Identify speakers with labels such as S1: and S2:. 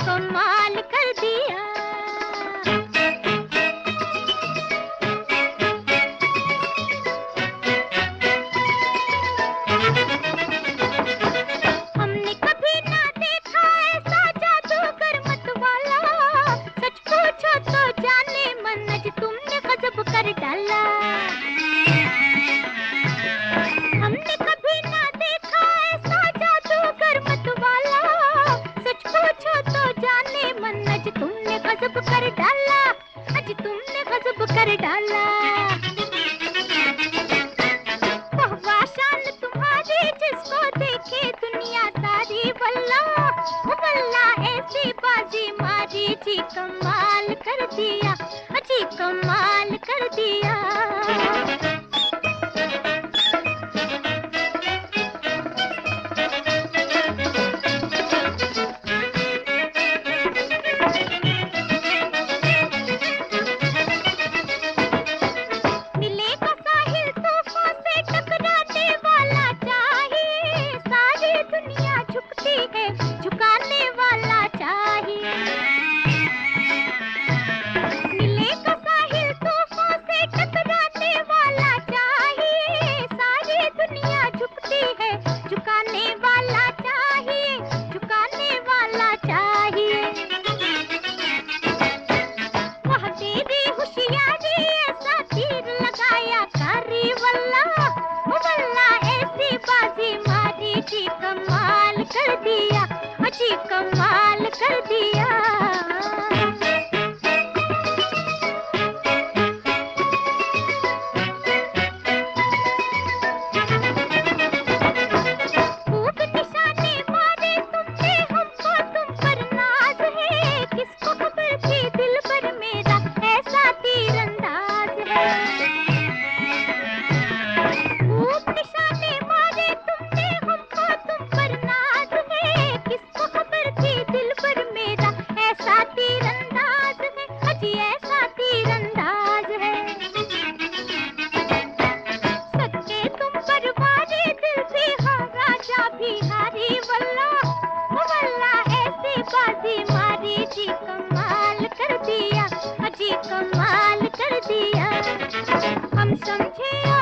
S1: कमाल कर दिया। हमने कभी ना देखा ऐसा जादूगर मतवाला, सच पूछो तो जाने मन आज तुमने गजब कर डाला। हमने कभी ना देखा ऐसा जादूगर मतवाला, सच पूछो तो जाने मन आज तुमने गजब कर डाला, आज तुमने गजब कर डाला। वाह शान तुम्हारी जिसको देखे दुनिया तारी, वल्ला वल्ला ऐसी बाजी मारी जी कमाल कर दिया, जी कमाल कर दिया। कमाल कर दिया, अजी कमाल कर दिया। खूब निशाने मारे तुमने हमको, तुम पर नाज है, किसको खबर थी दिल पर मेरा ऐसा तीरंदाज है। खूब निशाने मारे तुमने हमको, तुम पर नाज है, किसको खबर थी दिल पर मेरा ऐसा तीरंदाज है, अजी ऐसा तीरंदाज है। सच्चे तुम पर वारे दिल भी हाँ राजा भी हारी, वल्ला वल्ला ऐसी बाजी मारी जी कमाल कर दिया, अजी कमाल कर दिया। हम समझे